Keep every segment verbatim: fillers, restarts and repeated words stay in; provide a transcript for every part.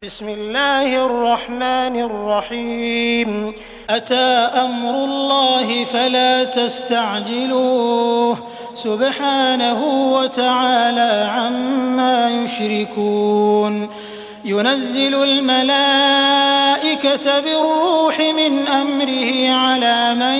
بسم الله الرحمن الرحيم أتى أمر الله فلا تستعجلوه سبحانه وتعالى عما يشركون ينزل الملائكة بالروح من أمره على من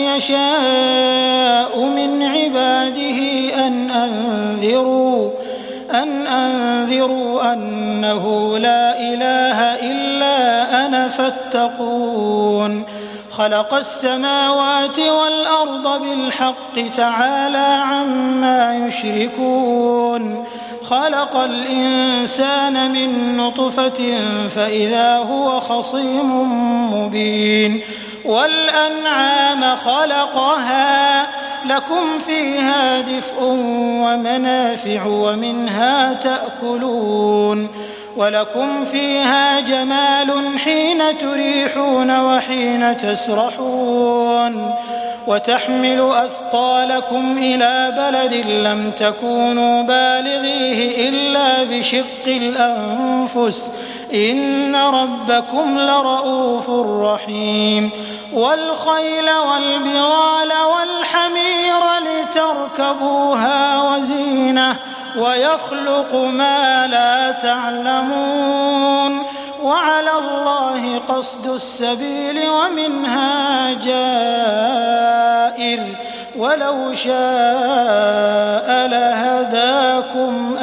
يشاء من عباده أن أنذروا أن أنذروا أنه لا إله إلا أنا فاتقون خلق السماوات والأرض بالحق تعالى عما يشركون خلق الإنسان من نطفة فإذا هو خصيم مبين والأنعام خلقها لكم فيها دفء ومنافع ومنها تأكلون ولكم فيها جمال حين تريحون وحين تسرحون وتحمل أثقالكم إلى بلد لم تكونوا بالغيه إلا بشق الأنفس إن ربكم لرؤوف رحيم والخيل والبغال والحمير لتركبوها وزينة ويخلق ما لا تعلمون وعلى الله قصد السبيل ومنها جائر ولو شاء لهداكم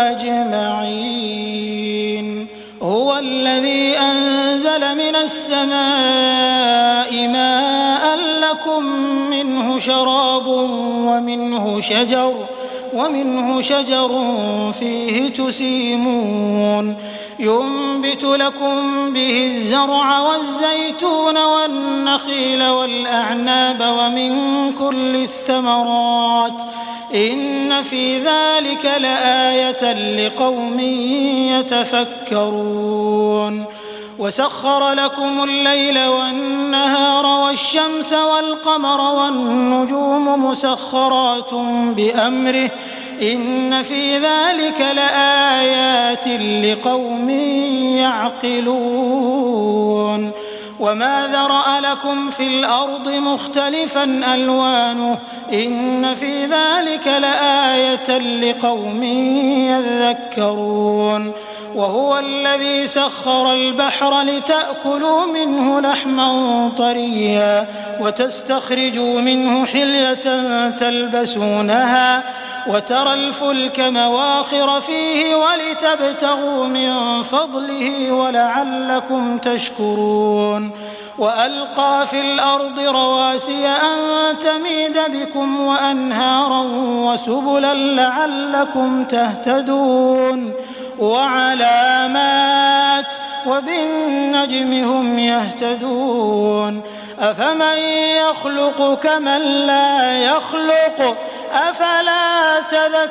أجمعين هو الذي أنزل من السماء ماء لكم منه شراب ومنه شجر ومنه شجر فيه تسيمون ينبت لكم به الزرع والزيتون والنخيل والأعناب ومن كل الثمرات إن في ذلك لآية لقوم يتفكرون وسخر لكم الليل والنهار والشمس والقمر والنجوم مسخرات بأمره إن في ذلك لآيات لقوم يعقلون وما ذرأ لكم في الأرض مختلفا ألوانه إن في ذلك لآية لقوم يذكرون وهو الذي سخر البحر لتأكلوا منه لحما طريا وتستخرجوا منه حلية تلبسونها وترى الفلك مواخر فيه ولتبتغوا من فضله ولعلكم تشكرون وألقى في الأرض رواسي أن تميد بكم وأنهارا وسبلا لعلكم تهتدون وعلامات وبالنجم هم يهتدون أفمن يخلق كمن لا يخلق أفلا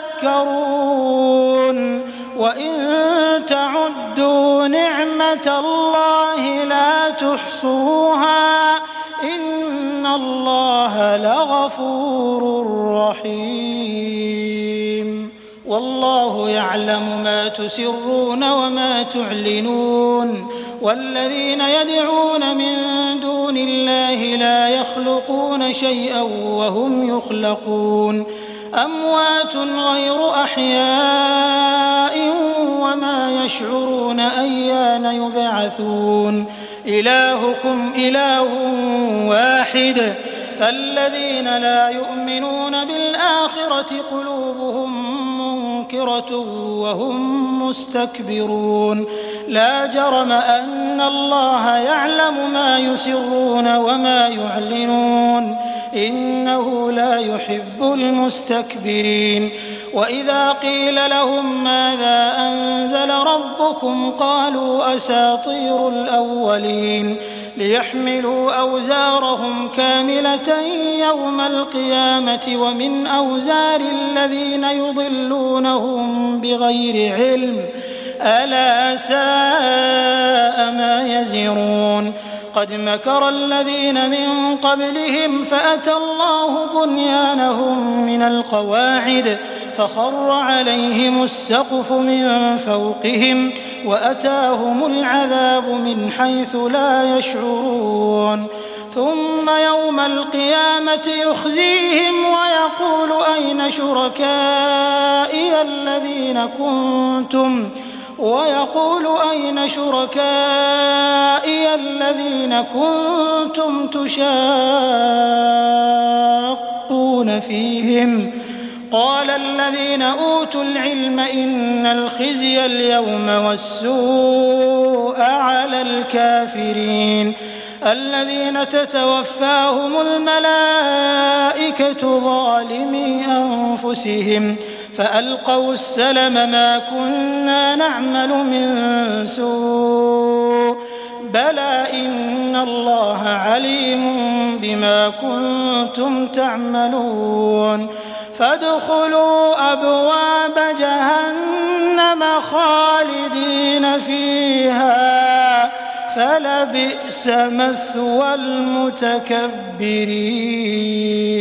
تذكرون وإن تعدوا نعمة الله لا تحصوها إن الله لغفور رحيم والله يعلم ما تسرون وما تعلنون والذين يدعون من دون الله لا يخلقون شيئا وهم يخلقون أموات غير أحياء وما يشعرون أيان يبعثون إلهكم إله واحد فالذين لا يؤمنون بالآخرة قلوبهم منكرة وهم مستكبرون لا جرم أن الله يعلم ما يسرون وما يعلنون إنه لا يحب المستكبرين وإذا قيل لهم ماذا أنزل ربكم قالوا أساطير الأولين ليحملوا أوزارهم كاملة يوم القيامة ومن أوزار الذين يضلونهم بغير علم ألا ساء ما يزرون قد مكر الذين من قبلهم فأتى الله بنيانهم من القواعد فخر عليهم السقف من فوقهم وأتاهم العذاب من حيث لا يشعرون ثم يوم القيامة يخزيهم ويقول أين شركائي الذين كنتم ويقول أين شركائي الذين كنتم تشاقون فيهم قال الذين أوتوا العلم إن الخزي اليوم والسوء على الكافرين الذين تتوفاهم الملائكة ظالمي أنفسهم فألقوا السلم ما كنا نعمل من سوء بلى إن الله عليم بما كنتم تعملون فادخلوا أبواب جهنم خالدين فيها فلبئس مثوى المتكبرين.